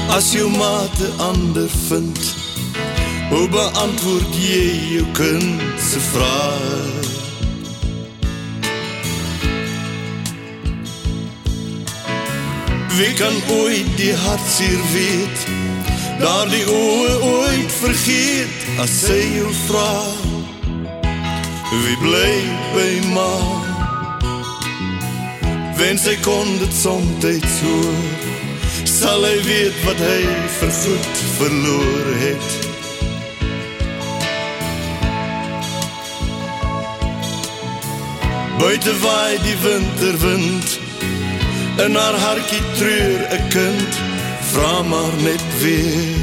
As jou maat 'n ander vind, hoe beantwoord jy jou kind se vraag? Wie kan ooit die hartseer weet, daardie oë ooit vergeet, as sy jou vraag? Wie bly by ma? Wen sy kon dit somtyds hoor, sal hy weet wat hy vergoed verloor het. Buite waai die winterwind, in haar hartjie treur 'n kind, vra maar net weer.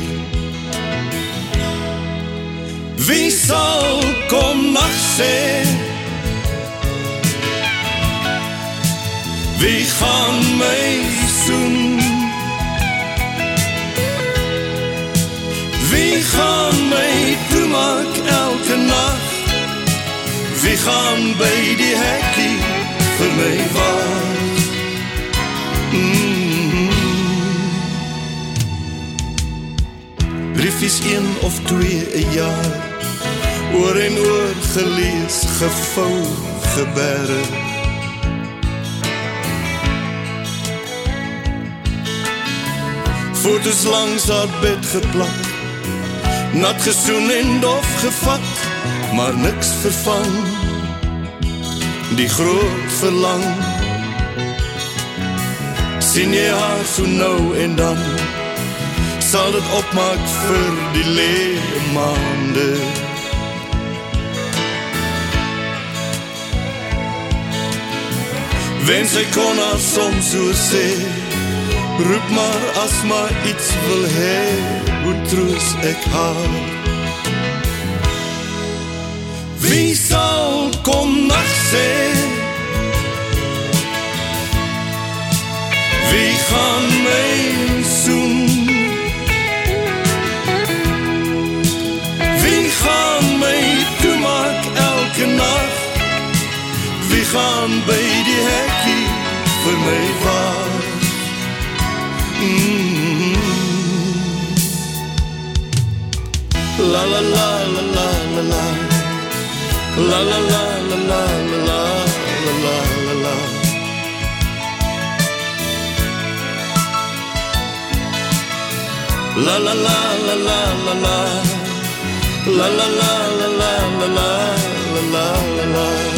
Wie sal kom nag sê? Wie gaan my soen? Wie gaan my toemaak elke nag? Wie gaan by die hekkie vir my wag? Briefies 1 of 2 'n jaar, oor en oor gelees, gevou, geberre. Foto's langs haar bed geplak, nat gesoen en dof gevat, maar niks vervang die groot verlang. Sien jy haar so nou en dan, sal dit opmaak vir die lewe maande. Wen sy kon haar soms so sê, roep maar as maar iets wil hê, hoe troos ek haar? Wie sal kom nag sê? Wie gaan my soen? Wie gaan my toemaak elke nag? Wie gaan by die hekkie vir my wag? La la la la la la la, la la la la la la la la la la. La la la la la la la, la la la la la la la la la la.